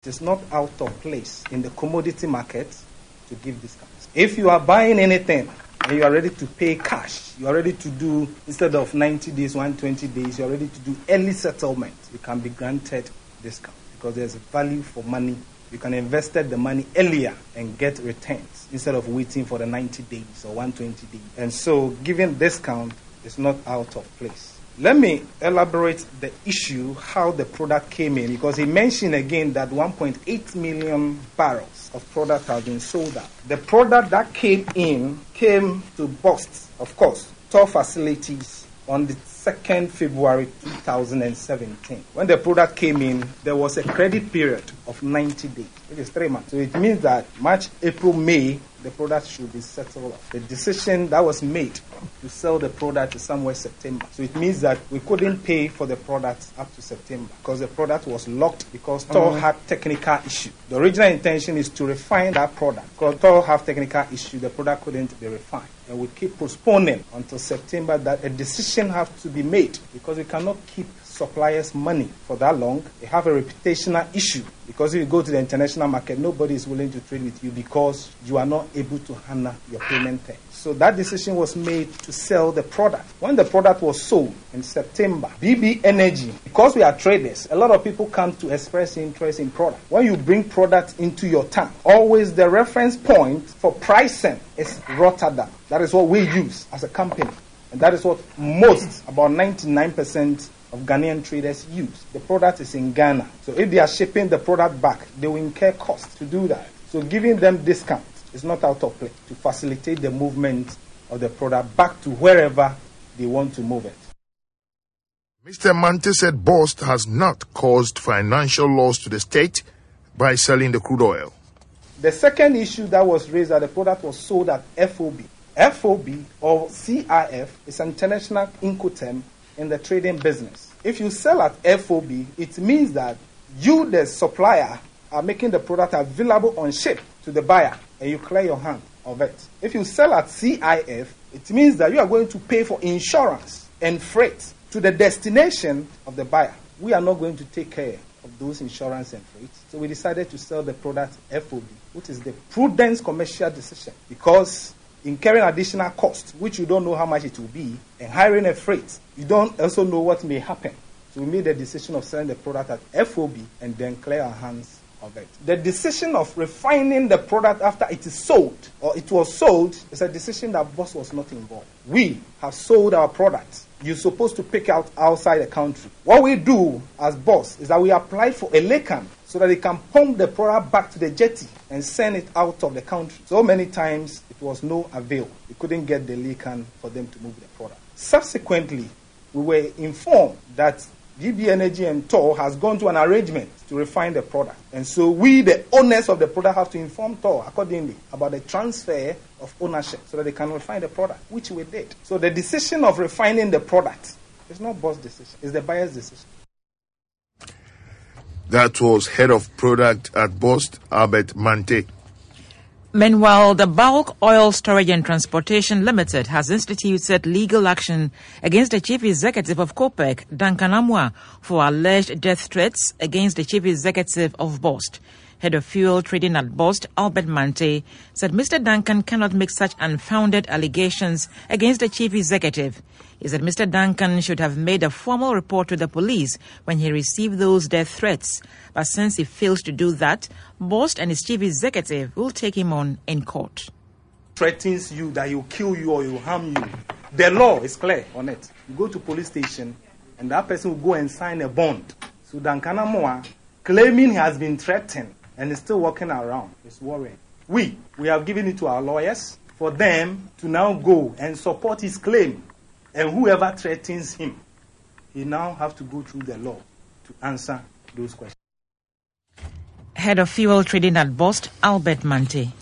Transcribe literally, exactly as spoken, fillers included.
It is not out of place in the commodity market to give discounts. If you are buying anything and you are ready to pay cash, you are ready to do, instead of ninety days, one hundred twenty days, you are ready to do early settlement, you can be granted discount because there's a value for money. You can invest the money earlier and get returns instead of waiting for the ninety days or one hundred twenty days. And so giving discount is not out of place. Let me elaborate the issue, how the product came in, because he mentioned again that one point eight million barrels of product have been sold out. The product that came in came to Bost, of course, Tor facilities on the second of February two thousand seventeen. When the product came in, there was a credit period of ninety days, which is three months. So it means that March, April, May, the product should be settled off. The decision that was made to sell the product is somewhere September. So it means that we couldn't pay for the product up to September because the product was locked because Tor mm-hmm. had technical issue. The original intention is to refine that product. Because Tor have technical issue, the product couldn't be refined. And we keep postponing until September that a decision has to be made because we cannot keep suppliers money for that long. They have a reputational issue because if you go to the international market, nobody is willing to trade with you because you are not able to handle your payment terms. So that decision was made to sell the product. When the product was sold in September, B B Energy, because we are traders, a lot of people come to express interest in product. When you bring product into your tank, always the reference point for pricing is Rotterdam. That is what we use as a company. And that is what most, about ninety-nine percent of Ghanaian traders use. The product is in Ghana. So if they are shipping the product back, they will incur costs to do that. So giving them discount is not out of place to facilitate the movement of the product back to wherever they want to move it. Mister Mante said Bost has not caused financial loss to the state by selling the crude oil. The second issue that was raised that the product was sold at F O B. F O B or C I F is an international Incoterm in the trading business. If you sell at F O B, it means that you, the supplier, are making the product available on ship to the buyer and you clear your hand of it. If you sell at C I F, it means that you are going to pay for insurance and freight to the destination of the buyer. We are not going to take care of those insurance and freight. So we decided to sell the product F O B, which is the prudent commercial decision because incurring additional costs, which you don't know how much it will be, and hiring a freight, you don't also know what may happen. So we made the decision of selling the product at F O B and then clear our hands of it. The decision of refining the product after it is sold, or it was sold, is a decision that Bost was not involved. We have sold our product. You're supposed to pick out outside the country. What we do as Bost is that we apply for a laycan so that they can pump the product back to the jetty and send it out of the country. So many times it was no avail. We couldn't get the laycan for them to move the product. Subsequently, we were informed that G B Energy and Tor has gone to an arrangement to refine the product. And so we, the owners of the product, have to inform Tor accordingly about the transfer of ownership so that they can refine the product, which we did. So the decision of refining the product is not Bost's decision, it's the buyer's decision. That was head of product at Bost, Albert Mante. Meanwhile, the Bulk Oil Storage and Transportation Limited has instituted legal action against the chief executive of COPEC, Duncan Amoah, for alleged death threats against the chief executive of Bost. Head of fuel trading at Bost, Albert Mante, said Mister Duncan cannot make such unfounded allegations against the chief executive. He said Mister Duncan should have made a formal report to the police when he received those death threats. But since he fails to do that, Bost and his chief executive will take him on in court. Threatens you that he will kill you or he will harm you. The law is clear on it. You go to police station and that person will go and sign a bond. So Duncan Amoah, claiming he has been threatened and is still walking around, is worrying. We, we have given it to our lawyers for them to now go and support his claim. And whoever threatens him, he now have to go through the law to answer those questions. Head of fuel trading at Bost, Albert Mante.